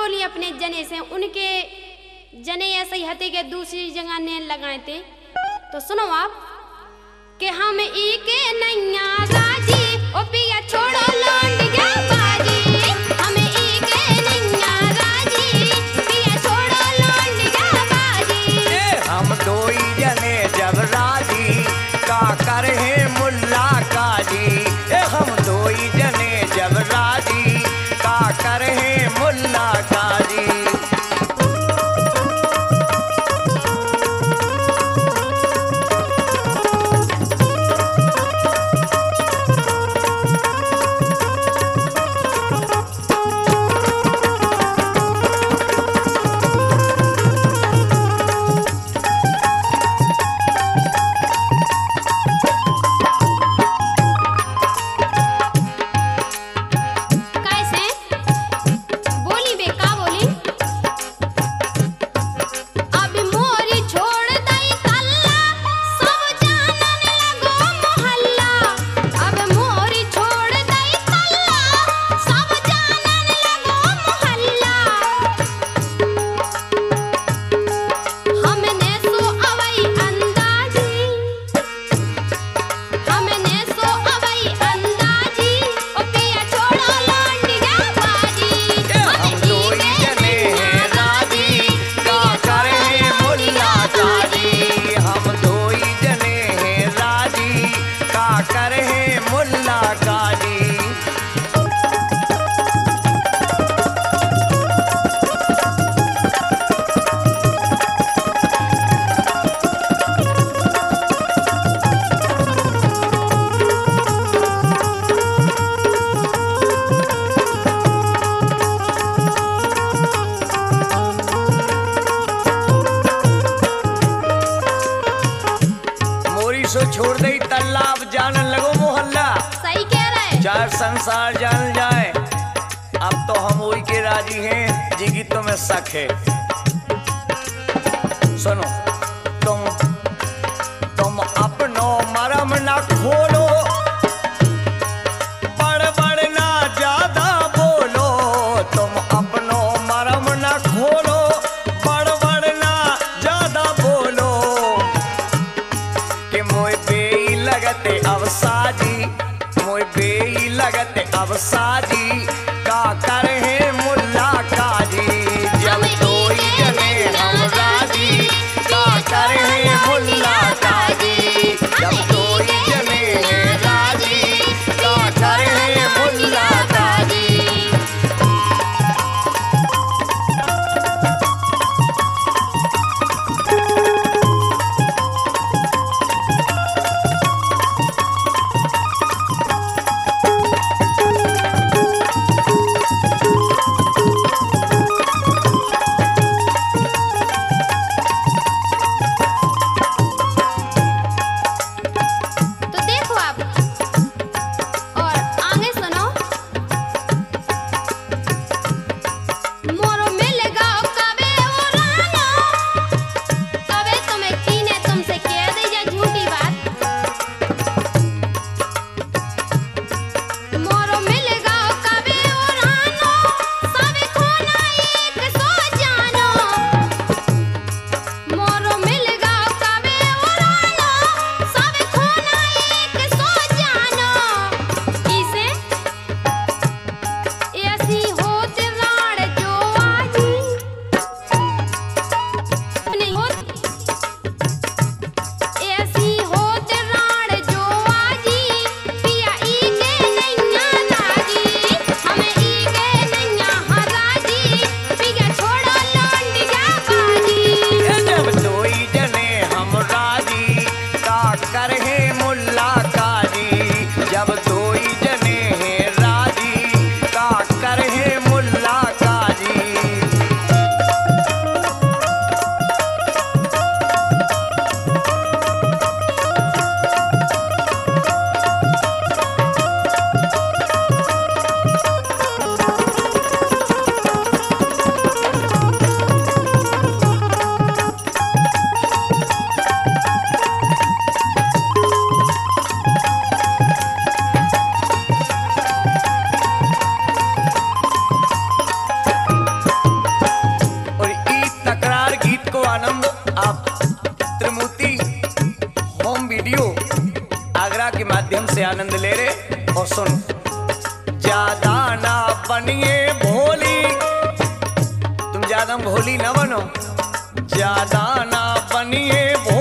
बोली अपने जने से, उनके जने ऐसे ही हते के दूसरी जगह ने लगाए थे। तो सुनो आप कि हम ई के नैया राजी ओ पिया छोड़ो लौंड गया बाजी, हम ई के नैया राजी पिया छोड़ो लौंड गया बाजी। हम दो ही जने जब राजी का करे मुल्ला काजी, हम दो ही जने जब राजी का करे मुल्ला काजी। छोड़ दे तालाब जाने लगो मोहल्ला। सही कह रहे। चार संसार जान जाए, अब तो हम वही के राजी हैं जिगी तुम्हें शक है। सुनो तुम अपनो मरम ना खोलो, बड़ बड़ ना ज्यादा बोलो। तुम अपनो मरम ना खोलो, बड़ बड़ ना ज्यादा बोलो। कि मोय बेई लगते अब साजी, मोय बेई लगते अब साजी का करे मुल्ला काजी। जब दो ही जने हम राजी का करे मुल्ला काजी, जब दो ही जने से आनंद ले रहे। और सुन, ज्यादा ना बनिए भोली, तुम ज्यादा भोली ना बनो, ज्यादा ना बनिए भोली,